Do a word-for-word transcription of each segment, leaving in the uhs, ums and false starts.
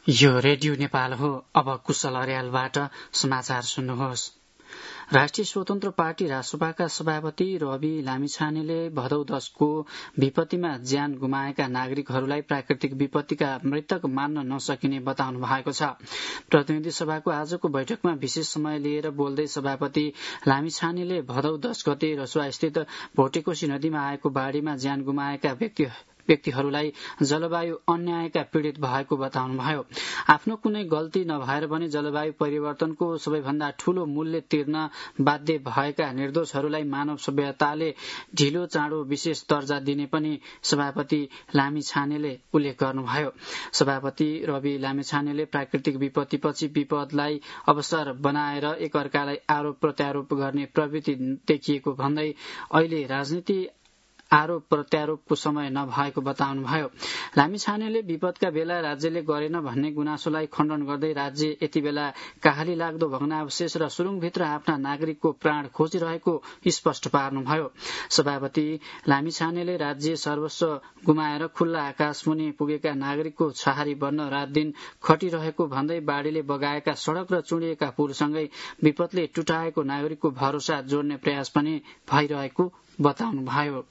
यो रेडियो नेपाल हो। अब कुशल अर्यालबाट समाचार सुन्नुहोस्। राष्ट्रिय स्वतन्त्र पार्टी रासपाका सभापति रवि लामिछानेले भदौ दशको विपत्तिमा ज्यान गुमाएका नागरिकहरूलाई प्राकृतिक विपत्तिका मृतक मान्न नसकिने बताउनु भएको छ। प्रतिनिधि सभाको आजको बैठकमा विशेष समय लिएर बोल्दै सभापति लामिछानेले भदौ दश गते रसुवास्थित भोटेकोशी नदीमा आएको बाढ़ीमा ज्यान गुमाएका व्यक्ति व्यक्तिहरूलाई जलवायु अन्यायका पीड़ित भएको बताउनुभयो। आफ्नो कुनै गल्ती नभएर पनि जलवायु परिवर्तनको सबैभन्दा ठूलो मूल्य तिर्न बाध्य भएका निर्दोषहरूलाई मानव सभ्यताले ढिलो चाँडो विशेष दर्जा दिने पनि सभापति लामिछानेले उल्लेख गर्नुभयो। सभापति रवि लामिछानेले प्राकृतिक विपत्तिपछि विपदलाई अवसर बनाएर एकअर्कालाई आरोप प्रत्यारोप गर्ने प्रवृत्ति देखिएको भन्दै अहिले राजनीति आरोप प्रत्यारोपको समय नभएको बताउनुभयो। लामिछानेले विपदका बेला राज्यले गरेन भन्ने गुनासोलाई खण्डन गर्दै राज्य यति बेला काहाली लाग्दो भग्नावशेष र सुरुङभित्र आफ्ना नागरिकको प्राण खोजिरहेको स्पष्ट पार्नुभयो। सभापति लामिछानेले राज्य सर्वस्व गुमाएर खुल्ला आकाशमुनि पुगेका नागरिकको छहारी बन्न रात दिन खटिरहेको भन्दै बाढ़ीले बगाएका सड़क र चुडिएका पुलसँगै विपदले टुटाएको नागरिकको भरोसा जोड्ने प्रयास पनि भइरहेको बताउनुभयो।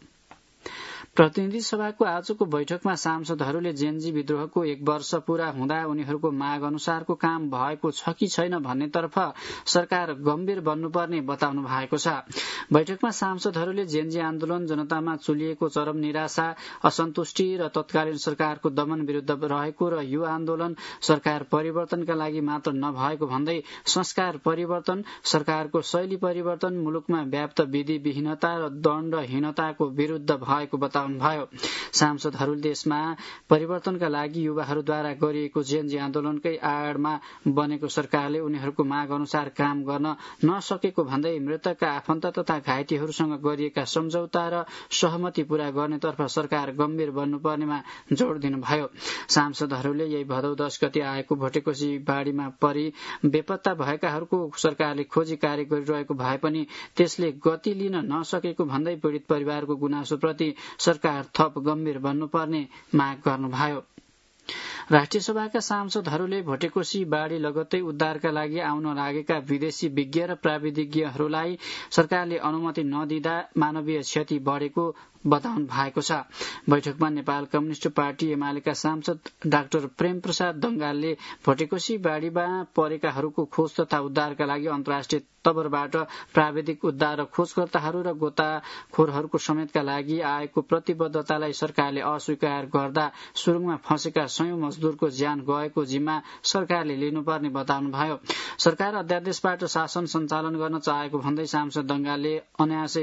प्रतिनिधि सभाको आजको बैठकमा सांसदहरूले जेनजी विद्रोहको एक वर्ष पूरा हुँदा उनीहरूको माग अनुसारको काम भएको छ कि छैन भन्नेतर्फ सरकार गम्भीर बन्नुपर्ने बताउनु भएको छ। बैठकमा सांसदहरूले जेनजी आन्दोलन जनतामा चुलिएको चरम निराशा असन्तुष्टि र तत्कालीन सरकारको दमन विरूद्ध रहेको र यो आन्दोलन सरकार परिवर्तनका लागि मात्र नभएको भन्दै संस्कार परिवर्तन, सरकारको शैली परिवर्तन, मुलुकमा व्याप्त विधि विहीनता र दण्डहीनताको विरूद्ध भएको बताउनु भयो। सांसदहरूले देशमा परिवर्तनका लागि युवाहरूद्वारा गरिएको जेनजी आन्दोलनकै आडमा बनेको सरकारले उनीहरूको माग अनुसार काम गर्न नसकेको भन्दै मृतकका आफन्त तथा घाइतेहरूसँग गरिएका सम्झौता र सहमति पूरा गर्नेतर्फ सरकार गम्भीर बन्नुपर्नेमा जोड़ दिनुभयो। सांसदहरूले यही भदौ दश गते आएको भोटेकोशी बाढ़ीमा परि बेपत्ता भएकाहरूको सरकारले खोजी कार्य गरिरहेको भए पनि त्यसले गति लिन नसकेको भन्दै पीड़ित परिवारको गुनासोप्रति सरकार थप गम्भीर बन्नुपर्ने माग गर्नुभयो। राष्ट्रिय सभाका सांसदहरूले भोटेकोशी बाढ़ी लगत्तै उद्धारका लागि आउन लागेका विदेशी विज्ञ र प्राविधिज्ञहरूलाई सरकारले अनुमति नदिँदा मानवीय क्षति बढ़ेको बताउनु भएको छ। बैठकमा नेपाल कम्युनिष्ट पार्टी एमालेका सांसद डाक्टर प्रेम प्रसाद दंगालले भोटेकोशी बाढ़ीमा परेकाहरूको खोज तथा उद्धारका लागि अन्तर्राष्ट्रिय तवरबाट प्राविधिक उद्धार र खोजकर्ताहरू र गोताखोरहरूको समेतका लागि आएको प्रतिबद्धतालाई सरकारले अस्वीकार गर्दा सुरुङमा फँसेका सयौं मजदूरको ज्यान गएको जिम्मा सरकारले लिनुपर्ने बताउनुभयो। सरकार अध्यादेशबाट शासन सञ्चालन गर्न चाहेको भन्दै सांसद दंगालले अनायासै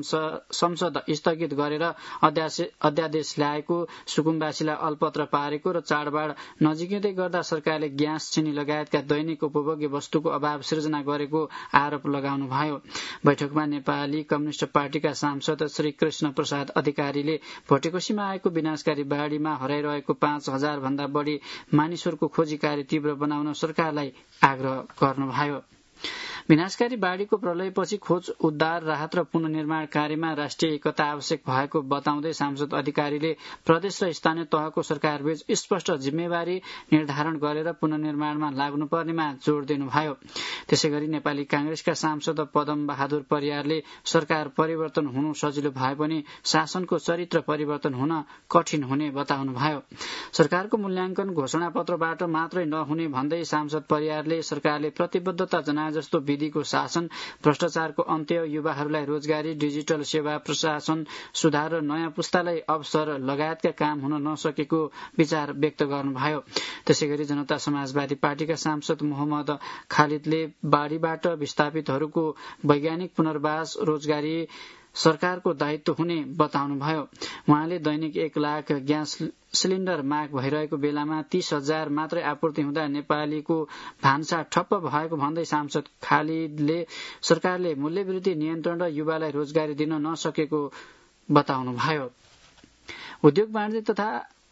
संसद स्थगित गरेर अध्यादेश ल्याएको, सुकुम्बासीलाई अल्पत्र पारेको र चाडबाड नजिकै गर्दा सरकारले ग्यास, चिनी लगायतका दैनिक उपभोग्य वस्तुको अभाव सिर्जना गरेको आरोप लगाउनुभयो। बैठकमा नेपाली कम्युनिष्ट पार्टीका सांसद श्री कृष्ण प्रसाद अधिकारीले भोटेकोशीमा आएको विनाशकारी बाढ़ीमा हराइरहेको पाँच हजार भन्दा बढ़ी मानिसहरूको खोजी कार्य तीव्र बनाउन सरकारलाई आग्रह गर्नुभयो। विनाशकारी बाढ़ीको प्रलयपछि खोज, उद्धार, राहत र पुनर्निर्माण कार्यमा राष्ट्रिय एकता आवश्यक भएको बताउँदै सांसद अधिकारीले प्रदेश र स्थानीय तहको सरकारबीच स्पष्ट जिम्मेवारी निर्धारण गरेर पुनर्निर्माणमा लाग्नुपर्नेमा जोड़ दिनुभयो। त्यसैगरी नेपाली कांग्रेसका सांसद पदम बहादुर परियारले सरकार परिवर्तन हुनु सजिलो भए पनि शासनको चरित्र परिवर्तन हुन कठिन हुने बताउनुभयो। सरकारको मूल्याङ्कन घोषणा पत्रबाट मात्रै नहुने भन्दै सांसद परियारले सरकारले प्रतिबद्धता जनाए जस्तो विधिको शासन, भ्रष्टाचारको अन्त्य, युवाहरूलाई रोजगारी, डिजिटल सेवा प्रशासन सुधार र नयाँ पुस्तालाई अवसर लगायतका काम हुन नसकेको विचार व्यक्त गर्नुभयो। त्यसैगरी जनता समाजवादी पार्टीका सांसद मोहम्मद खालिदले बाढ़ीबाट विस्थापितहरूको वैज्ञानिक पुनर्वास, रोजगारी सरकारको दायित्व हुने बताउनुभयो। उहाँले दैनिक एक लाख ग्यास सिलिण्डर माग भइरहेको बेलामा तीस हजार मात्रै आपूर्ति हुँदा नेपालीको भान्सा ठप्प भएको भन्दै सांसद खालिदले सरकारले मूल्यवृद्धि नियन्त्रण र युवालाई रोजगारी दिन नसकेको बताउनुभयो। उद्योग वाणिज्य तथा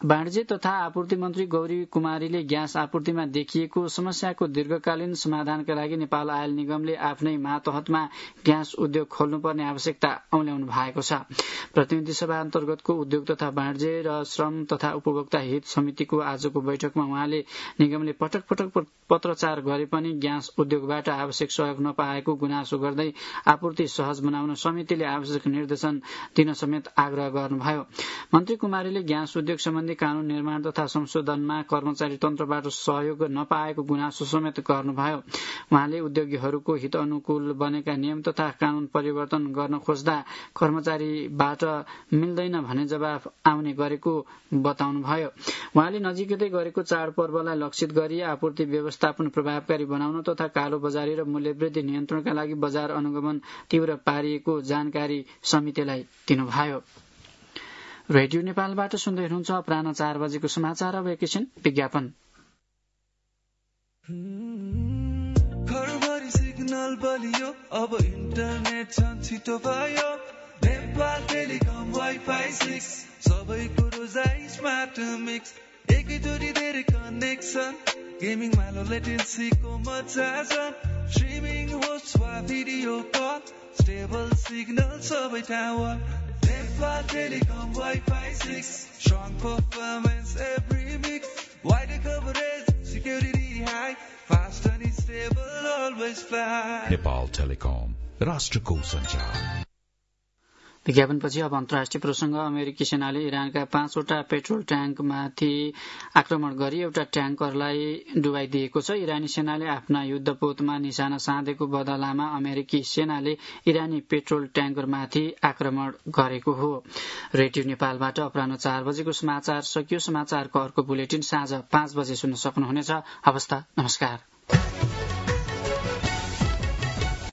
वाणिज्य तथा आपूर्ति मन्त्री गौरी कुमारीले ग्यास आपूर्तिमा देखिएको समस्याको दीर्घकालीन समाधानका लागि नेपाल आयल निगमले आफ्नै मातहतमा ग्यास उद्योग खोल्नुपर्ने आवश्यकता औल्याउनु भएको छ। प्रतिनिधि सभा अन्तर्गतको उद्योग तथा वाणिज्य र श्रम तथा उपभोक्ता हित समितिको आजको बैठकमा उहाँले निगमले पटक पटक पत्रचार गरे पनि ग्यास उद्योगबाट आवश्यक सहयोग नपाएको गुनासो गर्दै आपूर्ति सहज बनाउन समितिले आवश्यक निर्देशन दिन समेत आग्रह गर्नुभयो। मन्त्री कुमारीले ग्यास उद्योग सम्बन्धी कानून निर्माण तथा संशोधनमा कर्मचारी तन्त्रबाट सहयोग नपाएको गुनासो समेत गर्नुभयो। उहाँले उद्योगीहरूको हित अनुकूल बनेका नियम तथा कानून परिवर्तन गर्न खोज्दा कर्मचारीबाट मिल्दैन भन्ने जवाफ आउने गरेको बताउनुभयो। उहाँले नजिकै गरेको चाडपर्वलाई लक्षित गरी आपूर्ति व्यवस्थापन प्रभावकारी बनाउन तथा कालो बजारी र मूल्यवृद्धि नियन्त्रणका लागि बजार अनुगमन तीव्र पारिएको जानकारी समितिलाई दिनुभयो। रेडियो नेपालबाट सुन्दै हुनुहुन्छ अपराह्न चार बजेको समाचार। अब एकैछिन विज्ञापन। घरभरि सिग्नल बलियो अब इन्टरनेट झन् छिटो भयो। नेपाल टेलिकम वाइफाई सिक्स सबै कुरो जाइ स्मार्ट मिक्स एकैचोटि धेरै कनेक्सन गेमिङमा लो लेटेन्सीको मजा छ। स्ट्रिमिङ होस्ट वा भिडियो कल स्टेबल सिग्नल सबै ठाउँ। Nepal Telecom Wi-Fi six, strong performance every mix, wider coverage, security high, fast and stable, always fly. Nepal Telecom, राष्ट्रको सञ्चार। विज्ञापनपछि अब अन्तर्राष्ट्रिय प्रसंग। अमेरिकी सेनाले इरानका पाँचवटा पेट्रोल ट्याङ्कमाथि आक्रमण गरी एउटा ट्याङ्करलाई डुबाइदिएको छ। इरानी सेनाले आफ्ना युद्धपोतमा निशाना साधेको बदलामा अमेरिकी सेनाले इरानी पेट्रोल ट्याङ्करमाथि आक्रमण गरेको हो। रेडियो नेपालबाट अपराह्न चार बजेको समाचार सकियो। समाचारको अर्को बुलेटिन साँझ पाँच बजे सुन्न सक्नुहुनेछ। हवस् त, नमस्कार।